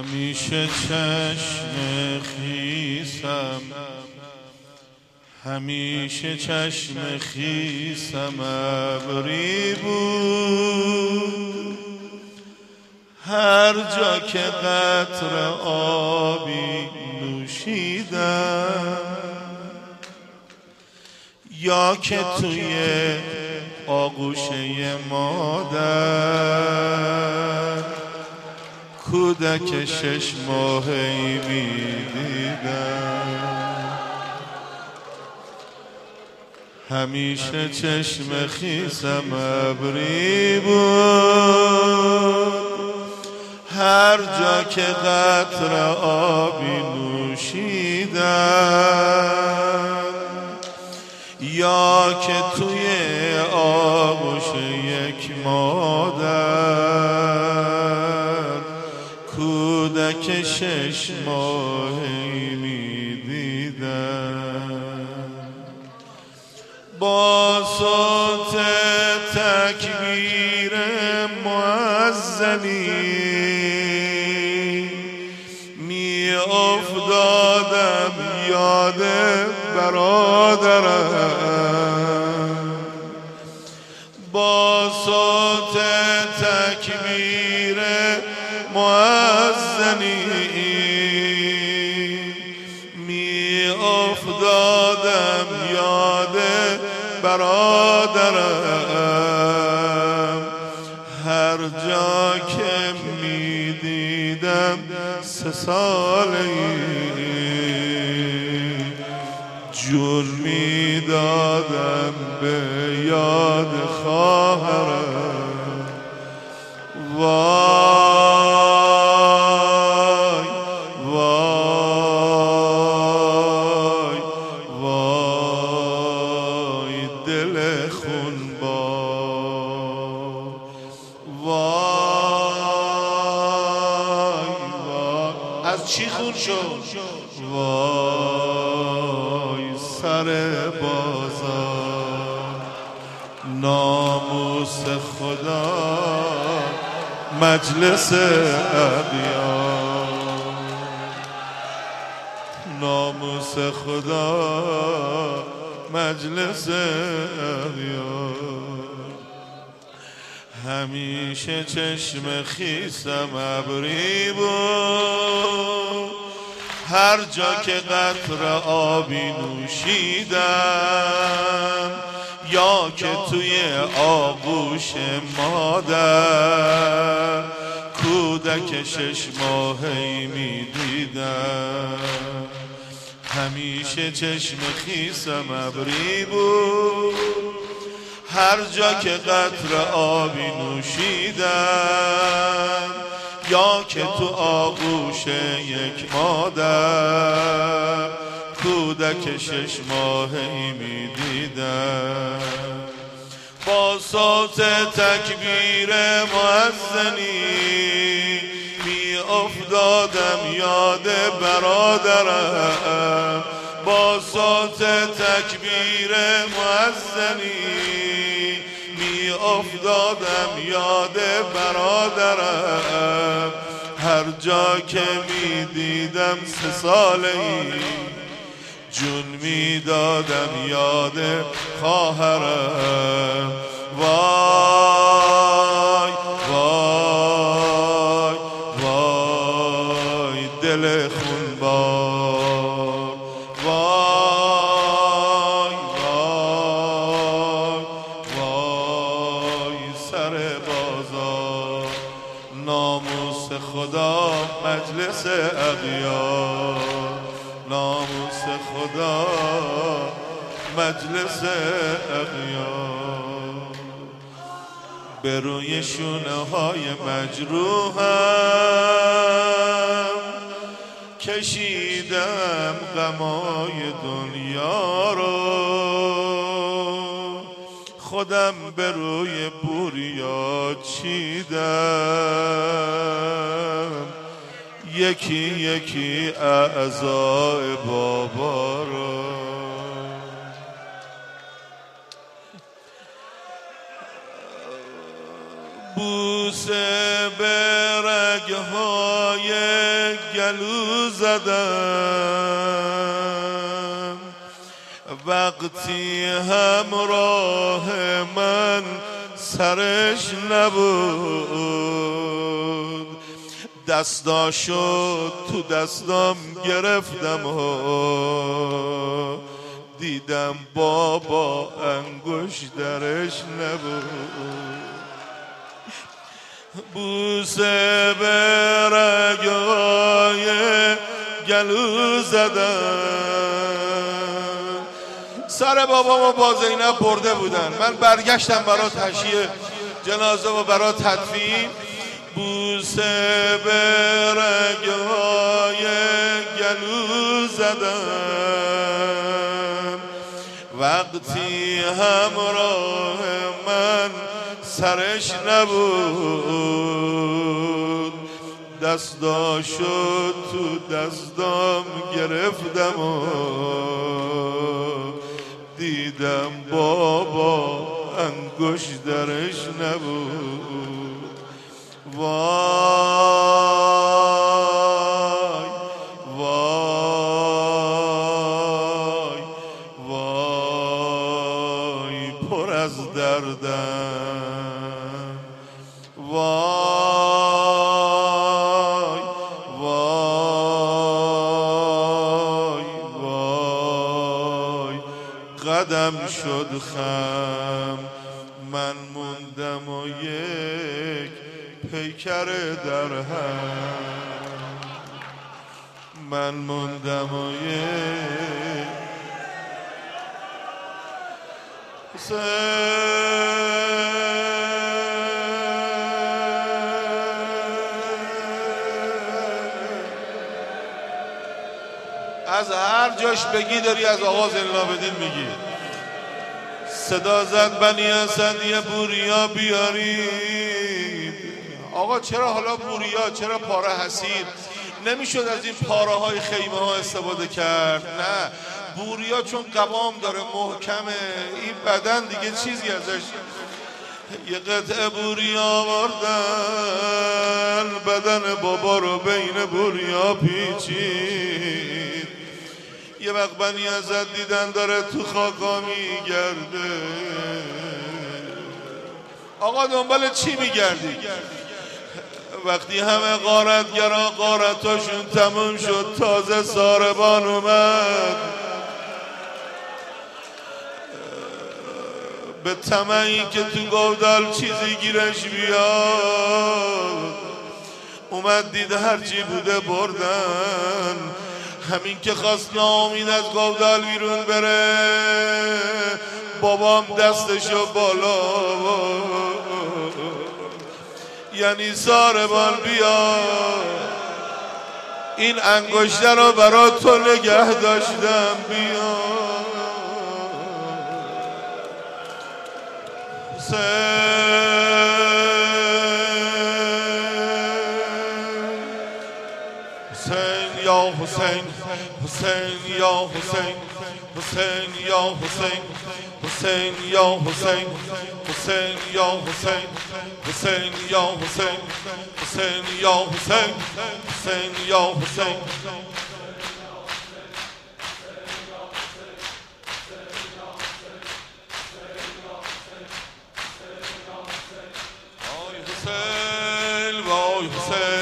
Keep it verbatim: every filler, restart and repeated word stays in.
همیشه چشم خیسم همیشه چشم خیسم ابری بود، هر جا که قطره آبی نوشیدم یا که توی آغوشه مادر کودک شش ماهی میدیدم. همیشه چشم خیسم ابری بود، هر جا که قطره آبی نوشیدم یا که توی آغوش یک مادر کودک شش ماهی میدیدم. با صوت تکبیر مؤذنی می افتادم یاد برادرم، با صوت تکبیر مؤذنی می افتادم یاد برادرم، هر جا که می دیدم سه ساله‌ای جون می دادم به یاد خواهرم. وای وای وای دل خونبار، وای وای از چی خون شد؟ وای سر بازار، ناموس خدا مجلس اغیار، ناموس خدا مجلس اغیار. همیشه چشم خیسم ابری بود، هر جا که قطره آبی نوشیدم یا که توی آغوش مادر کودک شش ماهی می دیدم. همیشه چشم خیسم ابری بود، هر جا که قطره آبی نوشیدم یا که تو آغوش یک مادر کودک شش ماهی می دیدم. با صوت تکبیر مؤذنی می افتادم یاد برادرم، با صوت تکبیر مؤذنی می افتادم یاد برادرم، هر جا که می دیدم سه ساله‌ای جون می دادم یاد خواهرم. وای وای وای دل خونبار، وای وای وای سر بازار، ناموس خدا مجلس اغیار، ناموس خدا مجلس اغیار. به روی شونه های مجروحم کشیدم غمای دنیا رو، خودم به روی بوریا چیدم یکی یکی اعضای بابا رو. بوسه به رگهای گلو زدم وقتی همراه من سرش نبود دستاشو تو دستام گرفتم و دیدم بابا انگوش درش نبود بوسه به رگای گلو زدم سر بابامو با زینب برده بودن من برگشتم برای تشییع جنازه و برای تدفین بوسه به رگای گلو زدم وقتی همراه من سرش نبود دستاشو تو دستام گرفتم و دیدم بابا انگوش درش نبود وای وای وای پر از دردم وای وای وای قدم شد خم من موندم و یک پیکر در هم من موندم و یک از هر جاش بگی داری از آقا زین العابدین میگی صدا زد بنی اسد یه بوریا بیارید آقا چرا حالا بوریا چرا پاره حسیر نمیشد از این پاره های خیمه ها استفاده کرد نه بوریا چون قوام داره محکمه این بدن دیگه چیزی ازش یه قطعه بوریا آوردن بدن بابا رو بین بوریا پیچید یه وقت بنی اسد دیدن داره تو خاکا میگرده آقا دنبال چی میگردی؟ وقتی همه غارتگرا غارتاشون تموم شد تازه ساربان اومد به طمعی که تو گودال چیزی گیرش بیاد اومد دید هرچی بوده بردن همین که خواست ناامید از گودال بیرون بره بابام دستشو بالا یعنی ساربان بیا این انگشتر رو برا تو نگه داشتم بیا حسین یا حسین حسین یا حسین حسین یا حسین حسین یا حسین حسین یا حسین حسین یا حسین حسین یا حسین حسین یا حسین وای حسین وای حسین